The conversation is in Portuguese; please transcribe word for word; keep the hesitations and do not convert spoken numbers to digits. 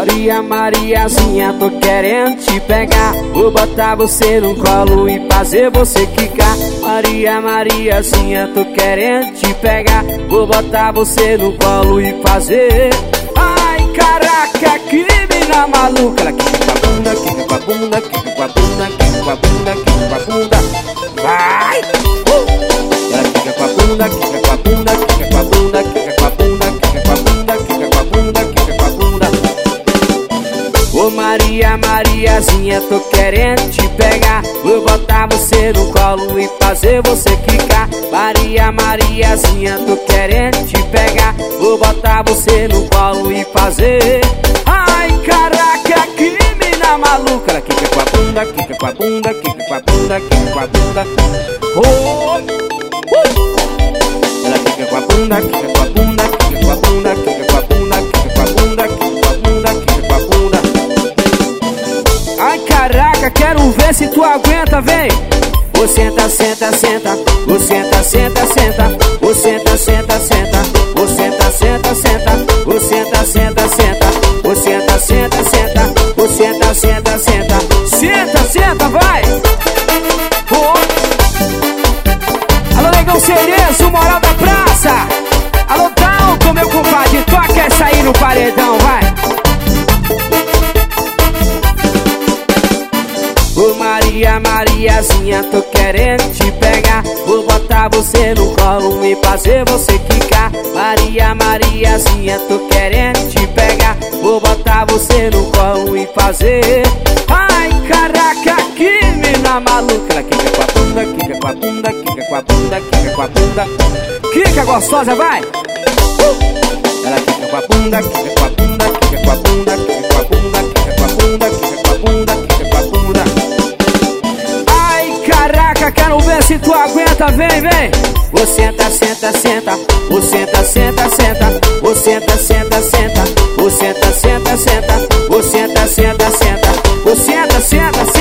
Maria, Mariazinha, tô querendo te pegar. Vou botar você no colo e fazer você quicar. Maria, Mariazinha, tô querendo te pegar. Vou botar você no colo e fazer. Ai, caraca, que mina maluca. Ela quica com a bunda, quica com a bunda, quica com a bunda, quica com a bunda, quica com a bunda. Vai! Uh! Ela quica com a bunda, quica com a bunda, quica com a bunda, quica com a bunda, quica com a bunda, quica com a bunda, quica com a bunda. Ô Maria, Mariazinha, tô querendo te pegar. Vou botar você no colo e fazer você quicar. Maria, Mariazinha, tô querendo te pegar. Vou botar você no colo e fazer. Ai, caraca, que mina maluca. Ela quica com a bunda, quica com a bunda, quica com a bunda, quica com a bunda. Oh, uh! Ela quica com a bunda, quica com a bunda, quica com a bunda, quica com a bunda, quica com a bunda, quica com a bunda, quica com a bunda. Ai, caraca, quero ver se tu aguenta, vem. Ô senta, senta, senta. Ô senta, senta, senta. Ô senta, senta, senta. Ô senta, senta, senta. Ô senta, senta, senta. Ô senta, senta, senta. Ô senta, senta, senta. Senta, senta, vai. Oh. Alô, negão Cerezo, moral da praça. Alô, Dalton, meu compadre, toca essa aí no paredão, vai. Ô Maria, Mariazinha, tô querendo te pegar. Vou botar você no colo e fazer você quicar. Maria, Mariazinha, tô querendo te pegar. Vou botar você no colo e fazer. Ai, caraca, que mina maluca. Ela quica com a bunda, quica com a bunda, quica com a bunda, quica com a bunda. Quica gostosa, vai! Uh! Ela quica com a bunda, quica com a bunda, quica com a bunda, quica com a bunda, quica com a bunda, quica com a bunda, quica com a bunda. Ai, caraca, quero ver se tu aguenta, vem, vem! Ô senta, senta, senta. Ô senta, senta, senta. Ô senta, senta, senta. Ô senta, senta, senta. Ô senta, senta, senta. Ô senta, senta, senta.